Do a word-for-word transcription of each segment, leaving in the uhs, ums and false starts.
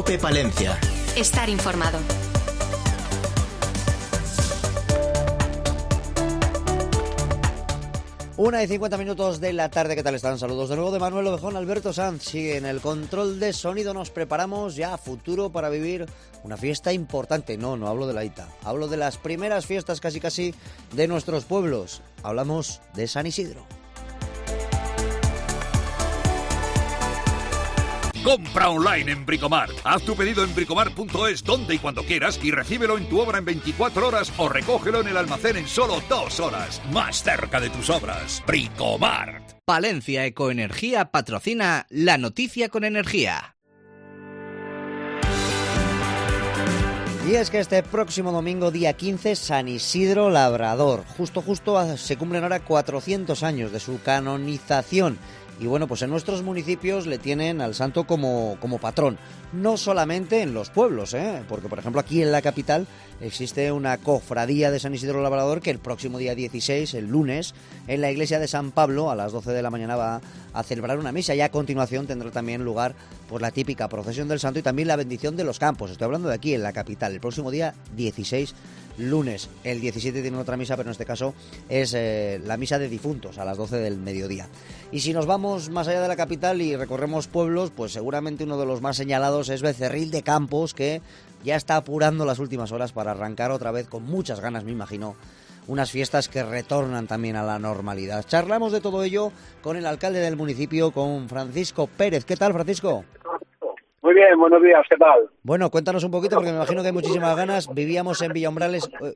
COPE Palencia. Estar informado. Una y cincuenta minutos de la tarde, ¿qué tal están? Saludos de nuevo de Manuel Ovejón. Alberto Sanz sigue en el control de sonido. Nos preparamos ya a futuro para vivir una fiesta importante. No, no hablo de la I T A, hablo de las primeras fiestas casi casi de nuestros pueblos. Hablamos de San Isidro. Compra online en Bricomart. Haz tu pedido en bricomart punto es donde y cuando quieras y recíbelo en tu obra en veinticuatro horas o recógelo en el almacén en solo dos horas. Más cerca de tus obras. Bricomart. Palencia Ecoenergía patrocina La Noticia con Energía. Y es que este próximo domingo, día quince, San Isidro Labrador. Justo, justo se cumplen ahora cuatrocientos años de su canonización. Y bueno, pues en nuestros municipios le tienen al santo como, como patrón. No solamente en los pueblos, ¿eh? Porque por ejemplo aquí en la capital existe una cofradía de San Isidro Labrador que el próximo día dieciséis, el lunes, en la iglesia de San Pablo a las doce de la mañana va a celebrar una misa y a continuación tendrá también lugar pues la típica procesión del santo y también la bendición de los campos. Estoy hablando de aquí en la capital, el próximo día dieciséis, lunes. El diecisiete tiene otra misa, pero en este caso es eh, la misa de difuntos a las doce del mediodía. Y si nos vamos más allá de la capital y recorremos pueblos, pues seguramente uno de los más señalados es Becerril de Campos, que ya está apurando las últimas horas para arrancar otra vez con muchas ganas, me imagino, unas fiestas que retornan también a la normalidad. Charlamos de todo ello con el alcalde del municipio, con Francisco Pérez. ¿Qué tal, Francisco? Muy bien, buenos días, ¿qué tal? Bueno, cuéntanos un poquito, porque me imagino que hay muchísimas ganas. Vivíamos en Villaumbrales. Eh,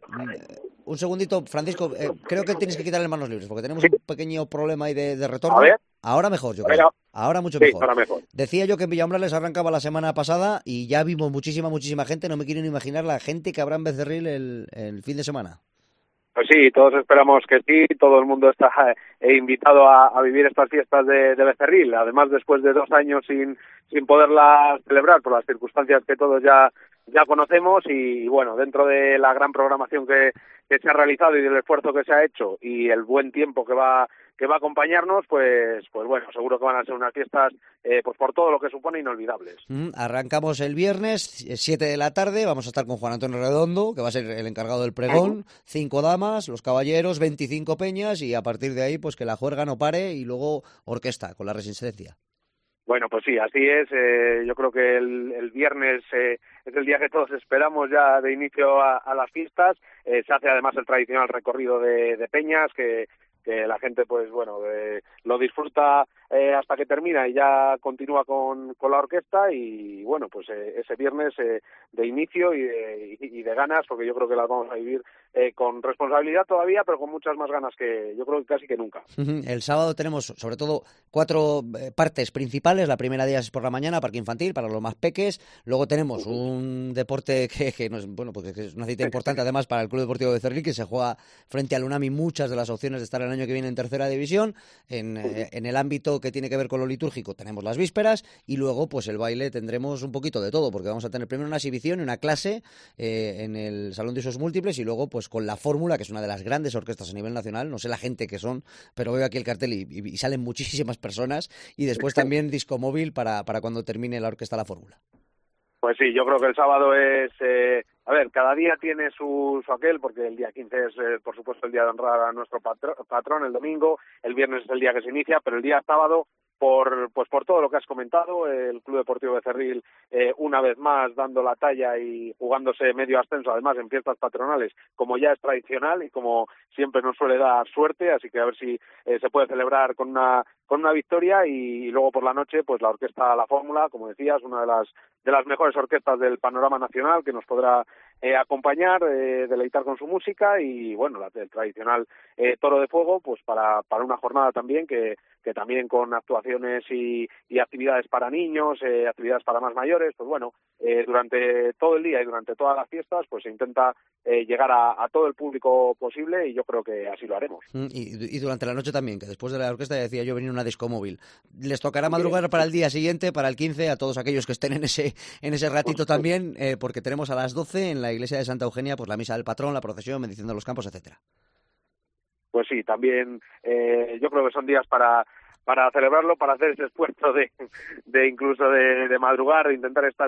un segundito, Francisco, eh, creo que tienes que quitarle manos libres, porque tenemos un pequeño problema ahí de, de retorno. A ver. Ahora mejor, yo Venga. creo. Ahora mucho Sí, mejor. ahora mejor. Decía yo que en Villaumbrales arrancaba la semana pasada y ya vimos muchísima, muchísima gente. No me quiero ni imaginar la gente que habrá en Becerril el, el fin de semana. Pues sí, todos esperamos que sí, todo el mundo está eh, invitado a, a vivir estas fiestas de, de Becerril, además después de dos años sin, sin poderlas celebrar por las circunstancias que todos ya, ya conocemos y, y bueno, dentro de la gran programación que, que se ha realizado y del esfuerzo que se ha hecho y el buen tiempo que va que va a acompañarnos, pues pues bueno, seguro que van a ser unas fiestas eh, pues por todo lo que supone inolvidables. Mm, arrancamos el viernes, siete de la tarde, vamos a estar con Juan Antonio Redondo, que va a ser el encargado del pregón, cinco damas, los caballeros, veinticinco peñas y a partir de ahí pues que la juerga no pare y luego orquesta con la Resistencia. Bueno, pues sí, así es. Eh, yo creo que el, el viernes eh, es el día que todos esperamos ya de inicio a, a las fiestas. Eh, se hace además el tradicional recorrido de, de peñas que que la gente pues bueno eh, lo disfruta eh, hasta que termina y ya continúa con, con la orquesta y bueno pues eh, ese viernes eh, de inicio y de, y de ganas porque yo creo que las vamos a vivir eh, con responsabilidad todavía pero con muchas más ganas que yo creo que casi que nunca. El sábado tenemos sobre todo cuatro partes principales. La primera de ellas es por la mañana, parque infantil para los más peques. Luego tenemos un deporte que, que no es bueno porque es una cita importante además para el Club Deportivo Becerril que se juega frente al UNAMI. Muchas de las opciones de estar el año que viene en tercera división. En, eh, en el ámbito que tiene que ver con lo litúrgico tenemos las vísperas y luego pues el baile tendremos un poquito de todo porque vamos a tener primero una exhibición y una clase eh, en el Salón de Usos Múltiples y luego pues con la Fórmula, que es una de las grandes orquestas a nivel nacional. No sé la gente que son, pero veo aquí el cartel y, y, y salen muchísimas personas y después también disco móvil para, para cuando termine la orquesta La Fórmula. Pues sí, yo creo que el sábado es... Eh, a ver, cada día tiene su, su aquel, porque el día quince es, eh, por supuesto, el día de honrar a nuestro patro, patrón, el domingo, el viernes es el día que se inicia, pero el día sábado, por pues por todo lo que has comentado, el Club Deportivo Becerril, eh, una vez más, dando la talla y jugándose medio ascenso, además, en fiestas patronales, como ya es tradicional y como siempre nos suele dar suerte, así que a ver si eh, se puede celebrar con una con una victoria y, y luego por la noche, pues la orquesta La Fórmula, como decías, una de las de las mejores orquestas del panorama nacional que nos podrá eh, acompañar, eh, deleitar con su música y bueno, la, el tradicional eh, Toro de Fuego, pues para para una jornada también que que también con actuaciones y, y actividades para niños, eh, actividades para más mayores, pues bueno, eh, durante todo el día y durante todas las fiestas, pues se intenta eh, llegar a, a todo el público posible y yo creo que así lo haremos. Y, y durante la noche también, que después de la orquesta decía yo venir una disco móvil. Les tocará madrugar para el día siguiente, para el quince, a todos aquellos que estén en ese en ese ratito también, eh, porque tenemos a las doce en la iglesia de Santa Eugenia pues la misa del patrón, la procesión, bendición de los campos, etcétera. Pues sí, también eh, yo creo que son días para para celebrarlo, para hacer ese esfuerzo de, de incluso de, de madrugar, de intentar estar en,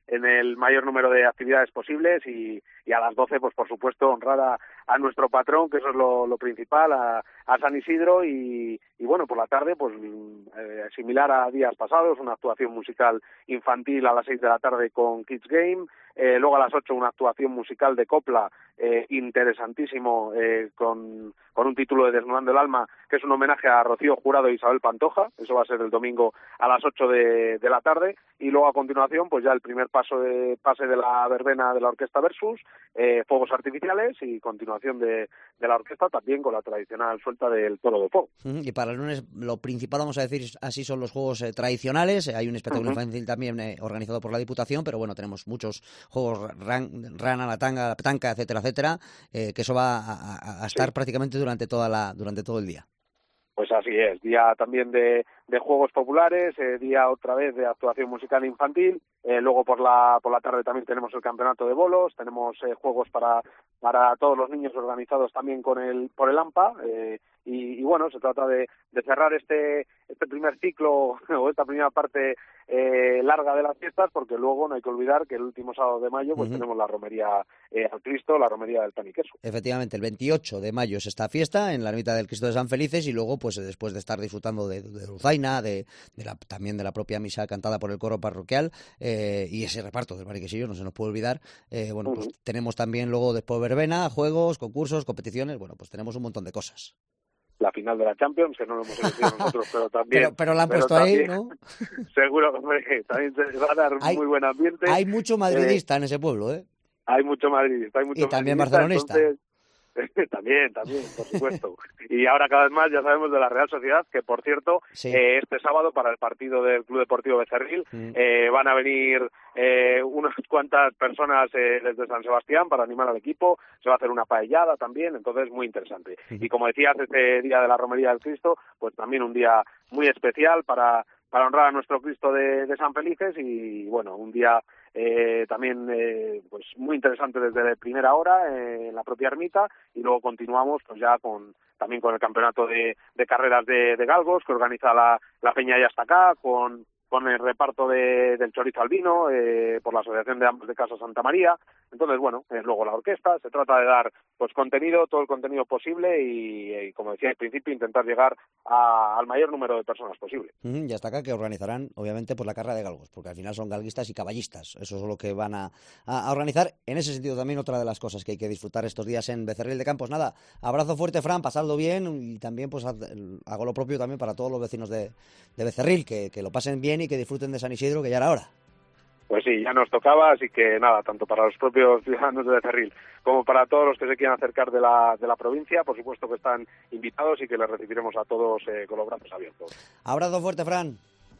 en el mayor número de actividades posibles y, y a las doce, pues por supuesto, honrar a, a nuestro patrón, que eso es lo, lo principal, a, a San Isidro y, y bueno, por la tarde, pues eh, similar a días pasados, una actuación musical infantil a las seis de la tarde con Kids Game, eh, luego a las ocho una actuación musical de copla eh, interesantísimo eh, con, con un título de Desnudando el Alma, que es un homenaje a Rocío Jurado e Isabel Pantoja, eso va a ser el domingo a las ocho de, de la tarde, y luego a continuación pues ya el primer paso de pase de la verbena de la Orquesta Versus, eh, fuegos artificiales y continuación de, de la orquesta también con la tradicional suelta del toro de fuego. Uh-huh. Y para el lunes lo principal, vamos a decir así, son los juegos eh, tradicionales. Hay un espectáculo uh-huh. infantil también eh, organizado por la Diputación, pero bueno, tenemos muchos juegos, ran, rana, la tanga, la petanca, etcétera, etcétera, eh, que eso va a, a, a estar sí. prácticamente durante toda la durante todo el día. Pues así es, día también de, de juegos populares, eh, día otra vez de actuación musical infantil, eh, luego por la por la tarde también tenemos el campeonato de bolos, tenemos eh, juegos para para todos los niños organizados también con el por el AMPA, eh, y, y bueno, se trata de, de cerrar este este primer ciclo o esta primera parte eh, larga de las fiestas, porque luego no hay que olvidar que el último sábado de mayo pues uh-huh. tenemos la romería eh, al Cristo, la romería del pan y queso. Efectivamente, el veintiocho de mayo es esta fiesta en la ermita del Cristo de San Felices y luego pues después de estar disfrutando de, de Dulzaina, de, de la, también de la propia misa cantada por el coro parroquial eh, y ese reparto del mariquesillo, no se nos puede olvidar, eh, bueno, uh-huh. pues tenemos también luego después verbena, juegos, concursos, competiciones, bueno, pues tenemos un montón de cosas. La final de la Champions, que no lo hemos elegido nosotros, pero también... Pero, pero la han puesto ahí, ¿no? Seguro, hombre, también se va a dar hay, muy buen ambiente. Hay mucho madridista eh, en ese pueblo, ¿eh? Hay mucho madridista, hay mucho Y también barcelonista. Entonces, también, también, por supuesto. Y ahora cada vez más ya sabemos de la Real Sociedad, que por cierto, sí. eh, este sábado para el partido del Club Deportivo Becerril mm. eh, van a venir eh, unas cuantas personas eh, desde San Sebastián para animar al equipo, se va a hacer una paellada también, entonces muy interesante. Mm. Y como decías, este día de la Romería del Cristo, pues también un día muy especial para... para honrar a nuestro Cristo de, de San Felices y, bueno, un día eh, también eh, pues muy interesante desde primera hora eh, en la propia ermita y luego continuamos pues ya con también con el campeonato de, de carreras de, de galgos que organiza la, la Peña Ya Está Acá, con con el reparto de, del chorizo al vino eh, por la Asociación de Ambos de Casa Santa María. Entonces, bueno, eh, luego la orquesta, se trata de dar pues contenido, todo el contenido posible y, y como decía al principio, intentar llegar a, al mayor número de personas posible. Uh-huh, y hasta acá que organizarán, obviamente, pues la carrera de galgos, porque al final son galguistas y caballistas, eso es lo que van a, a, a organizar. En ese sentido también otra de las cosas que hay que disfrutar estos días en Becerril de Campos. Nada, abrazo fuerte, Fran, pasadlo bien y también pues hago lo propio también para todos los vecinos de, de Becerril, que, que lo pasen bien y que disfruten de San Isidro, que ya era hora. Pues sí, ya nos tocaba, así que nada, tanto para los propios ciudadanos de Becerril como para todos los que se quieran acercar de la de la provincia, por supuesto que están invitados y que les recibiremos a todos eh, con los brazos abiertos. Abrazo fuerte, Fran.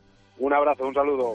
Un abrazo, un saludo.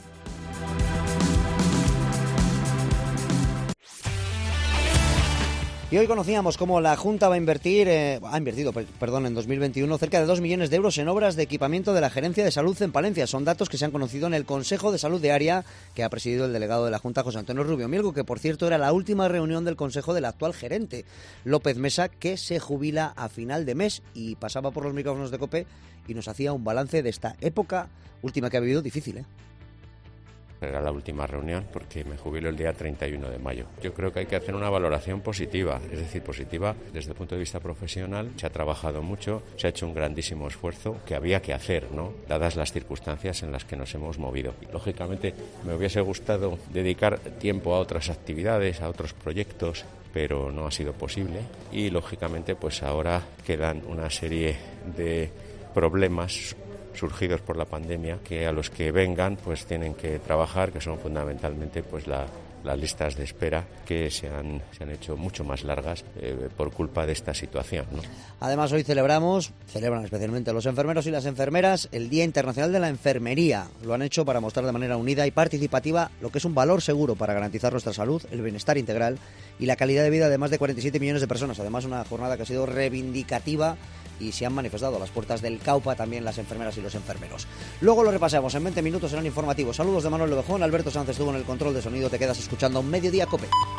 Y hoy conocíamos cómo la Junta va a invertir, eh, ha invertido, perdón, en dos mil veintiuno cerca de dos millones de euros en obras de equipamiento de la Gerencia de Salud en Palencia. Son datos que se han conocido en el Consejo de Salud de Área que ha presidido el delegado de la Junta, José Antonio Rubio Mielgo, que por cierto era la última reunión del Consejo del actual gerente, López Mesa, que se jubila a final de mes y pasaba por los micrófonos de COPE y nos hacía un balance de esta época última que ha vivido difícil, ¿eh? Era la última reunión porque me jubilo el día treinta y uno de mayo. Yo creo que hay que hacer una valoración positiva, es decir, positiva desde el punto de vista profesional. Se ha trabajado mucho, se ha hecho un grandísimo esfuerzo que había que hacer, ¿no? Dadas las circunstancias en las que nos hemos movido. Y, lógicamente, me hubiese gustado dedicar tiempo a otras actividades, a otros proyectos, pero no ha sido posible. Y, lógicamente, pues ahora quedan una serie de problemas surgidos por la pandemia, que a los que vengan pues tienen que trabajar, que son fundamentalmente pues la, las listas de espera que se han, se han hecho mucho más largas eh, por culpa de esta situación, ¿no? Además, hoy celebramos, celebran especialmente los enfermeros y las enfermeras, el Día Internacional de la Enfermería. Lo han hecho para mostrar de manera unida y participativa lo que es un valor seguro para garantizar nuestra salud, el bienestar integral y la calidad de vida de más de cuarenta y siete millones de personas. Además, una jornada que ha sido reivindicativa y se han manifestado a las puertas del CAUPA también las enfermeras y los enfermeros. Luego lo repasamos en veinte minutos, serán informativos. Saludos de Manuel Lobejón, Alberto Sánchez estuvo en el control de sonido, te quedas escuchando Mediodía COPE.